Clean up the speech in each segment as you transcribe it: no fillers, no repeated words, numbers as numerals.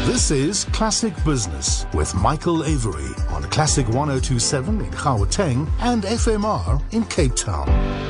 This is Classic Business with Michael Avery on Classic 1027 in Gauteng and FMR in Cape Town.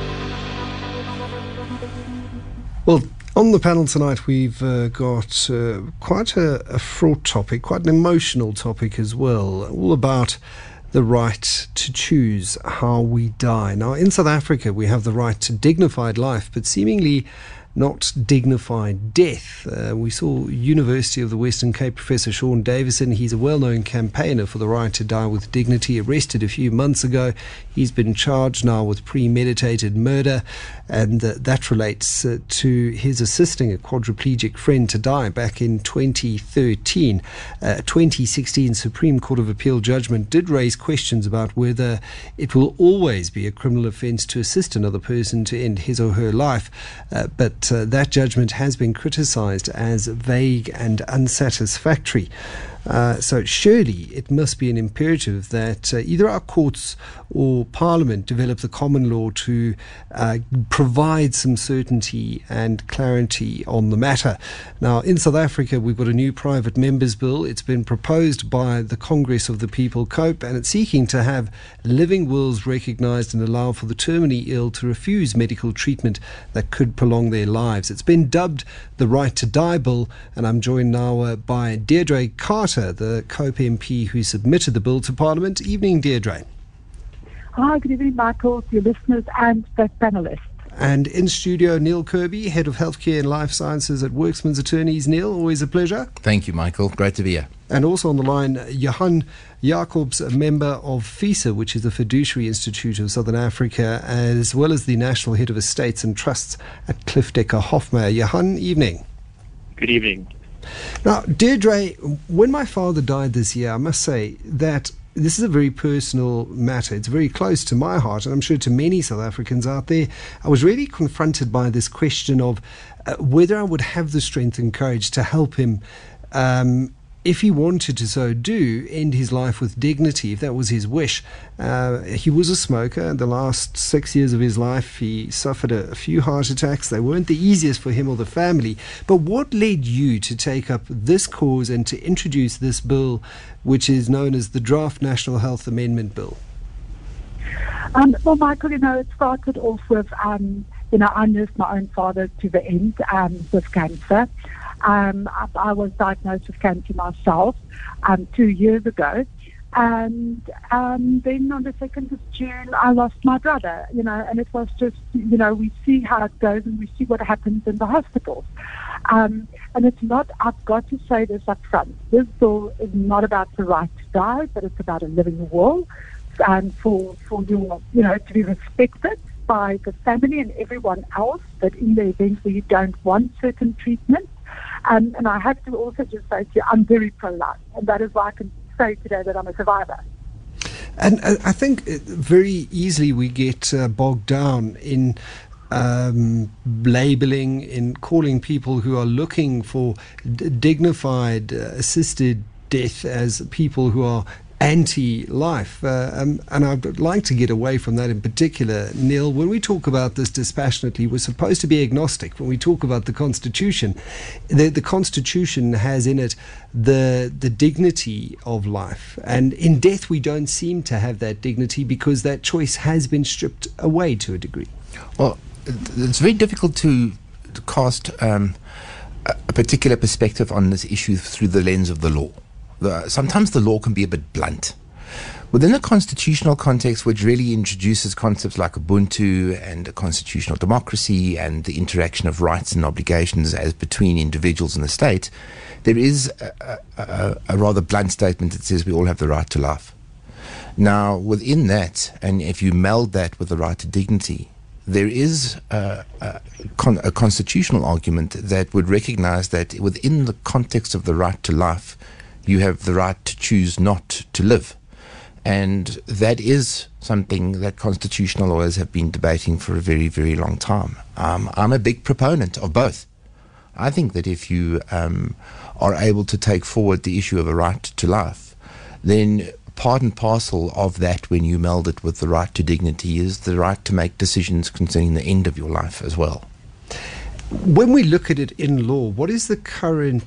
Well, on the panel tonight, we've got quite a fraught topic, quite an emotional topic as well, all about the right to choose how we die. Now, in South Africa, we have the right to dignified life, but seemingly not dignified death. We saw University of the Western Cape Professor Sean Davison. He's a well-known campaigner for the right to die with dignity, arrested a few months ago. He's been charged now with premeditated murder, and that relates to his assisting a quadriplegic friend to die back in 2013. 2016 Supreme Court of Appeal judgment did raise questions about whether it will always be a criminal offence to assist another person to end his or her life, but that judgment has been criticised as vague and unsatisfactory. So surely it must be an imperative that either our courts or Parliament develop the common law to provide some certainty and clarity on the matter. Now, in South Africa, we've got a new private members bill. It's been proposed by the Congress of the People, COPE, and it's seeking to have living wills recognised and allow for the terminally ill to refuse medical treatment that could prolong their lives. It's been dubbed the Right to Die Bill, and I'm joined now by Deirdre Carter, the COPE MP who submitted the bill to Parliament. Evening, Deirdre. Hi, good evening, Michael, to your listeners and the panelists. And in studio, Neil Kirby, Head of Healthcare and Life Sciences at Worksman's Attorneys. Neil, always a pleasure. Thank you, Michael. Great to be here. And also on the line, Johan Jacobs, a member of FISA, which is the Fiduciary Institute of Southern Africa, as well as the National Head of Estates and Trusts at Cliff Decker Hofmeyr. Johan, evening. Good evening. Now, Deirdre, when my father died this year, I must say that this is a very personal matter. It's very close to my heart, and I'm sure to many South Africans out there. I was really confronted by this question of whether I would have the strength and courage to help him if he wanted to so do, end his life with dignity, if that was his wish. He was a smoker. The last 6 years of his life, he suffered a few heart attacks. They weren't the easiest for him or the family. But what led you to take up this cause and to introduce this bill, which is known as the Draft National Health Amendment Bill? Well, Michael, it started off with, I nursed my own father to the end with cancer. I was diagnosed with cancer myself 2 years ago, and then on the 2nd of June I lost my brother, and it was just, we see how it goes and we see what happens in the hospitals. And it's not, I've got to say this up front, this bill is not about the right to die, but it's about a living will, and for your, to be respected by the family and everyone else, that in the event where you don't want certain treatment. And I have to also just say to you, I'm very pro-life, and that is why I can say today that I'm a survivor. And I think very easily we get bogged down in labelling, in calling people who are looking for dignified assisted death as people who are anti-life, and I'd like to get away from that in particular. Neil, when we talk about this dispassionately, we're supposed to be agnostic. When we talk about the Constitution, the Constitution has in it the dignity of life, and in death we don't seem to have that dignity because that choice has been stripped away to a degree. Well, it's very difficult to cast a particular perspective on this issue through the lens of the law. Sometimes the law can be a bit blunt. Within the constitutional context, which really introduces concepts like Ubuntu and a constitutional democracy and the interaction of rights and obligations as between individuals and the state, there is a rather blunt statement that says we all have the right to life. Now, within that, and if you meld that with the right to dignity, there is a constitutional argument that would recognize that within the context of the right to life, you have the right to choose not to live. And that is something that constitutional lawyers have been debating for a very, very long time. I'm a big proponent of both. I think that if you are able to take forward the issue of a right to life, then part and parcel of that, when you meld it with the right to dignity, is the right to make decisions concerning the end of your life as well. When we look at it in law, what is the current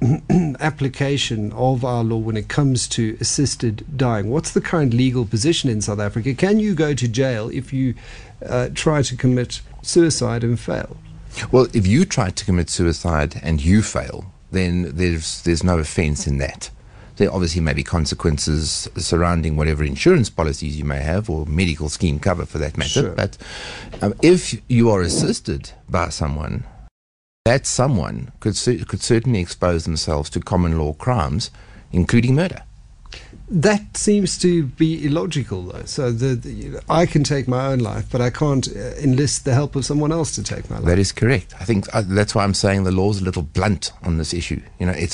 application of our law when it comes to assisted dying? What's the current legal position in South Africa? Can you go to jail if you try to commit suicide and fail? Well, if you try to commit suicide and you fail, then there's no offence in that. There obviously may be consequences surrounding whatever insurance policies you may have or medical scheme cover for that matter. Sure. But if you are assisted by someone, that someone could certainly expose themselves to common law crimes, including murder. That seems to be illogical, though. So I can take my own life, but I can't enlist the help of someone else to take my life. That is correct. I think that's why I'm saying the law's a little blunt on this issue. You know,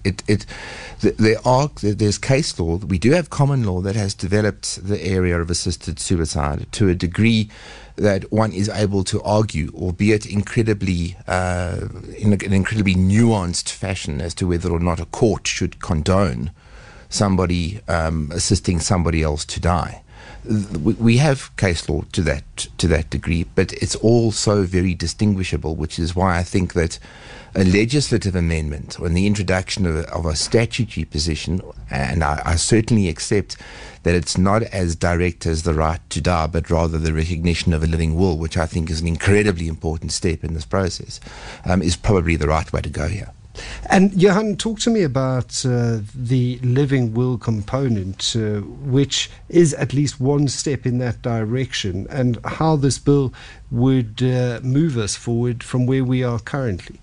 there's case law. We do have common law that has developed the area of assisted suicide to a degree that one is able to argue, albeit incredibly in an incredibly nuanced fashion, as to whether or not a court should condone somebody assisting somebody else to die. We have case law to that degree, but it's all so very distinguishable, which is why I think that a legislative amendment or the introduction of a statutory position, and I certainly accept that it's not as direct as the right to die, but rather the recognition of a living will, which I think is an incredibly important step in this process, is probably the right way to go here. And Johan, talk to me about the living will component, which is at least one step in that direction, and how this bill would move us forward from where we are currently.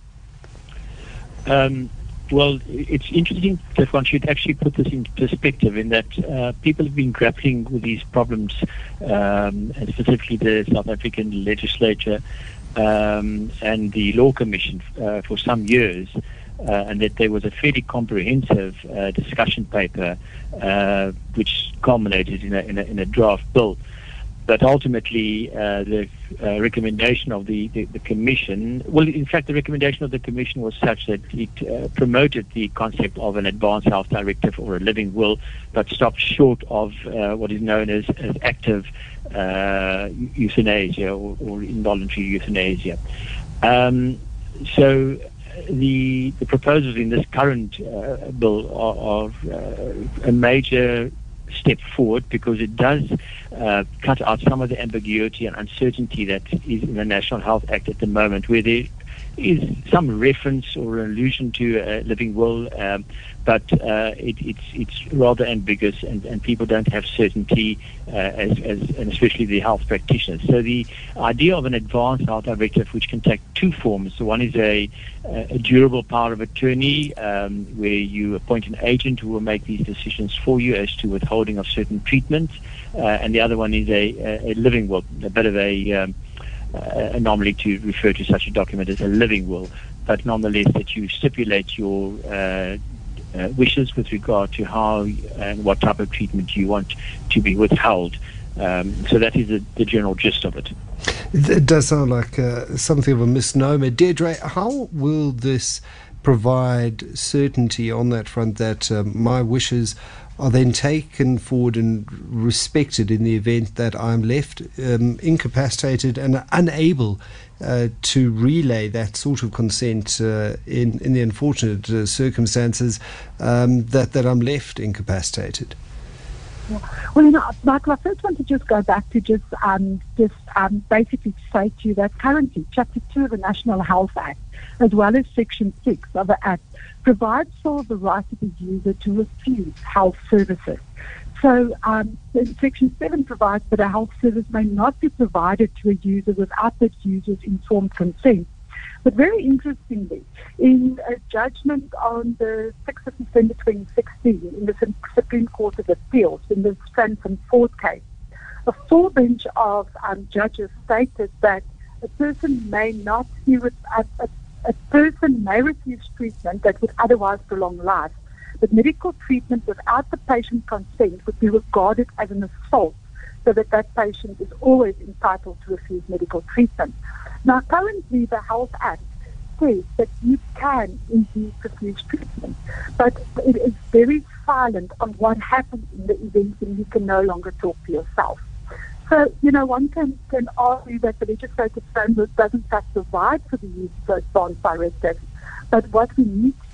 Well, it's interesting that one should actually put this into perspective, in that people have been grappling with these problems, and specifically the South African legislature and the Law Commission for some years. And that there was a fairly comprehensive discussion paper which culminated in a draft bill. But ultimately, the recommendation of the Commission, well, in fact, the recommendation of the Commission was such that it promoted the concept of an advanced health directive or a living will, but stopped short of what is known as active euthanasia or involuntary euthanasia. So the proposals in this current bill are a major step forward, because it does cut out some of the ambiguity and uncertainty that is in the National Health Act at the moment, where there is some reference or allusion to a living will, but it's rather ambiguous, and people don't have certainty, and especially the health practitioners. So the idea of an advanced health directive, which can take two forms. So one is a durable power of attorney, where you appoint an agent who will make these decisions for you as to withholding of certain treatment, and the other one is a living will, a bit of a normally to refer to such a document as a living will, but nonetheless that you stipulate your wishes with regard to how and what type of treatment you want to be withheld. So that is the general gist of it. It does sound like something of a misnomer. Deirdre, how will this provide certainty on that front, that my wishes are then taken forward and respected in the event that I'm left incapacitated and unable to relay that sort of consent in the unfortunate circumstances that I'm left incapacitated? Well, Michael, I first want to just go back to just basically say to you that currently Chapter 2 of the National Health Act, as well as Section 6 of the Act, provides for the right of the user to refuse health services. So Section 7 provides that a health service may not be provided to a user without that user's informed consent. But very interestingly, in a judgment on the 6th of December 2016 in the Supreme Court of Appeals, in the Stanton Ford case, a full bench of judges stated that a person may not be a person may refuse treatment that would otherwise prolong life, but medical treatment without the patient's consent would be regarded as an assault, so that patient is always entitled to refuse medical treatment. Now, currently, the Health Act says that you can indeed refuse treatment, but it is very silent on what happens in the event when you can no longer talk to yourself. So, one can argue that the legislative framework doesn't just provide for the use of advanced directives, but what we need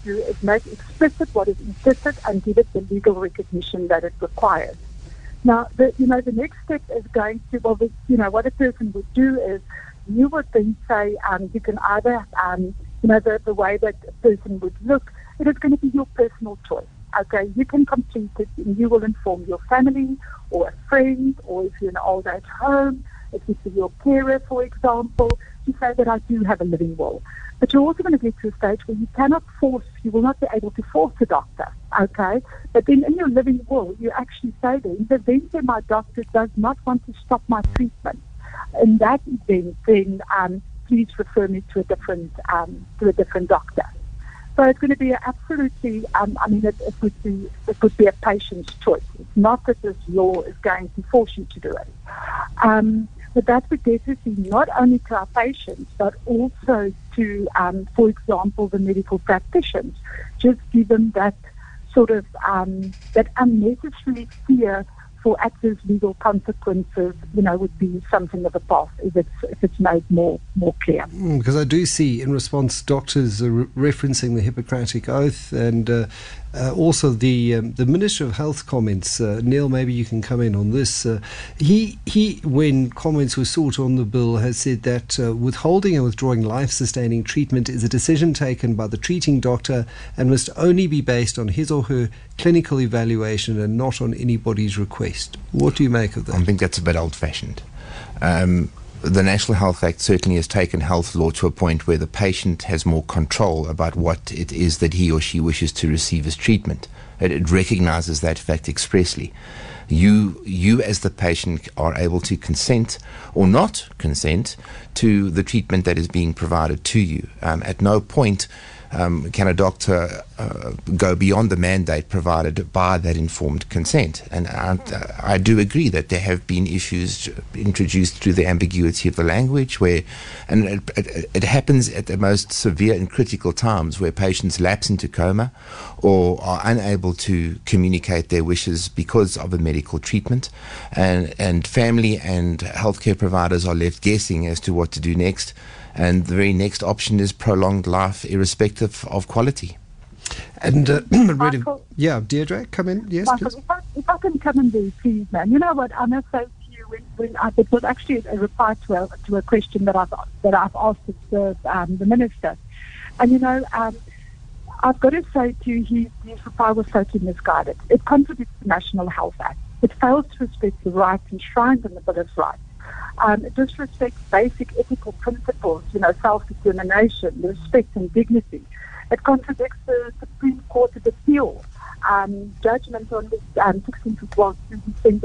do is make explicit what is implicit and give it the legal recognition that it requires. Now, the next step is going to, what a person would do is you would then say you can either, the way that a person would look, it is going to be your personal choice. Okay, you can complete it and you will inform your family or a friend, or if you're in an old age home, if it's your carer, for example, you say that I do have a living will. But you're also going to get to a stage where you will not be able to force a doctor, okay? But then in your living will, you actually say that in the event that my doctor does not want to stop my treatment, in that event, then please refer me to a different doctor. So it's going to be absolutely, it would be a patient's choice. It's not that this law is going to force you to do it. But that would definitely not only to our patients, but also to, for example, the medical practitioners, just give them that sort of, that unnecessary fear for adverse legal consequences, would be something of a past if it's made more clear. Because I do see, in response, doctors are referencing the Hippocratic Oath and also the Minister of Health comments. Neil, maybe you can come in on this. He, when comments were sought on the bill, has said that withholding and withdrawing life-sustaining treatment is a decision taken by the treating doctor and must only be based on his or her clinical evaluation and not on anybody's request. What do you make of that? I think that's a bit old-fashioned. The National Health Act certainly has taken health law to a point where the patient has more control about what it is that he or she wishes to receive as treatment. It recognizes that fact expressly. You as the patient are able to consent or not consent to the treatment that is being provided to you. At no point can a doctor go beyond the mandate provided by that informed consent. And I do agree that there have been issues introduced through the ambiguity of the language and it happens at the most severe and critical times where patients lapse into coma or are unable to communicate their wishes because of a medical treatment, and family and healthcare providers are left guessing as to what to do next. And the very next option is prolonged life, irrespective of quality. And Michael, Deirdre, come in. Yes, Michael, please. If I can come in there, please, man. You know what? I must say to you, it was actually a reply to a question that I've asked the minister, and I've got to say to you, his reply was totally misguided. It contradicts the National Health Act. It fails to respect the rights enshrined in the Bill of Rights. It disrespects basic ethical principles, self-determination, respect and dignity. It contradicts the Supreme Court of Appeal judgment on this 16th of December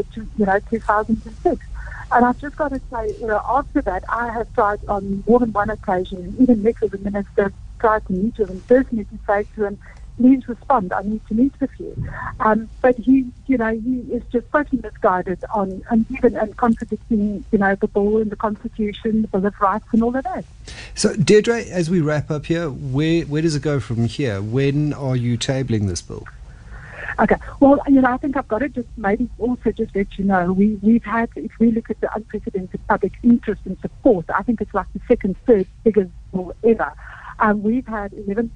2006. And I've just got to say, after that, I have tried on more than one occasion, even met with the minister, tried to meet with him personally to say to him, please respond, I need to meet with you. But he is just totally misguided and contradicting, the law and the Constitution, the Bill of Rights and all of that. So, Deirdre, as we wrap up here, where does it go from here? When are you tabling this bill? Okay. Well, I think I've got to just maybe also just let you know, we've had, if we look at the unprecedented public interest and support, I think it's like the third biggest bill ever. We've had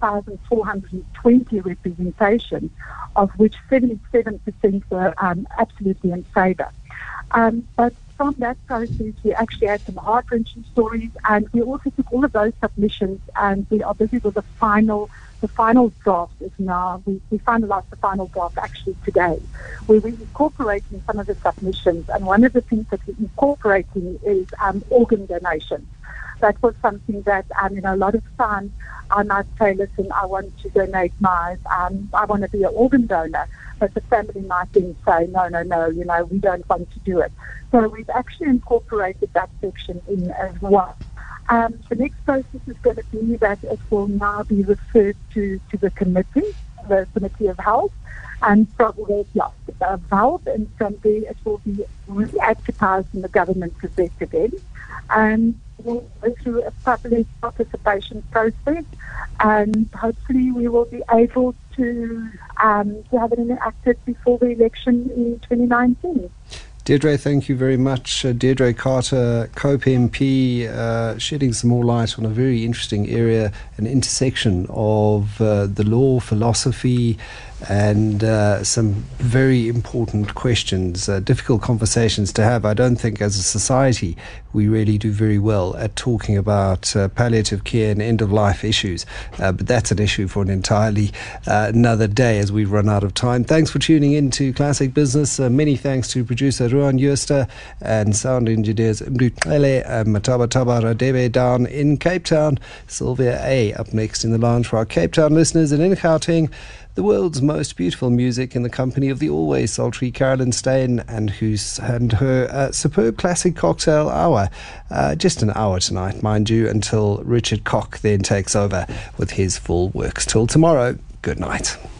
11,420 representations, of which 77% were absolutely in favour. But from that process, we actually had some heart-wrenching stories, and we also took all of those submissions, and we are busy with the final draft is now, we finalized the final draft actually today, where we're incorporating some of the submissions, and one of the things that we're incorporating is organ donation. That was something that, a lot of times I might say, listen, I want to donate I want to be an organ donor, but the family might then say, no, we don't want to do it. So we've actually incorporated that section in as well. The next process is going to be that it will now be referred to the committee, the Committee of Health, and probably of Health, and from there it will be re-advertised in the government gazette again. And we'll go through a public participation process, and hopefully we will be able to have it enacted before the election in 2019. Deirdre, thank you very much. Deirdre Carter, COPE MP, shedding some more light on a very interesting area, an intersection of the law, philosophy, and some very important questions, difficult conversations to have. I don't think as a society we really do very well at talking about palliative care and end-of-life issues, but that's an issue for an entirely another day as we run out of time. Thanks for tuning in to Classic Business. Many thanks to producer Ruan Jooste and sound engineers Mdu Tlele and Mataba Radebe down in Cape Town. Sylvia A. up next in the lounge for our Cape Town listeners, and in Gauteng, the world's most beautiful music in the company of the always sultry Carolyn Steyn and her superb classic cocktail hour. Just an hour tonight, mind you, until Richard Koch then takes over with his full works. Till tomorrow, good night.